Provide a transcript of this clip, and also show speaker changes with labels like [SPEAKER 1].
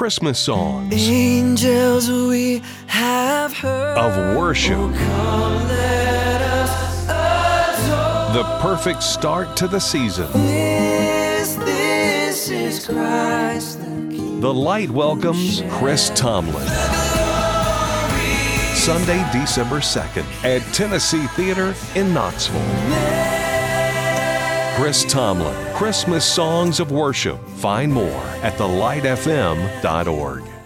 [SPEAKER 1] Christmas songs,
[SPEAKER 2] Angels we have heard
[SPEAKER 1] of worship.
[SPEAKER 2] Oh, come, let us adore.
[SPEAKER 1] The perfect start to the season.
[SPEAKER 2] This is Christ the King.
[SPEAKER 1] The Light welcomes Chris Tomlin. Sunday, December 2nd at Tennessee Theater in Knoxville. Chris Tomlin, Christmas Songs of Worship. Find more at thelightfm.org.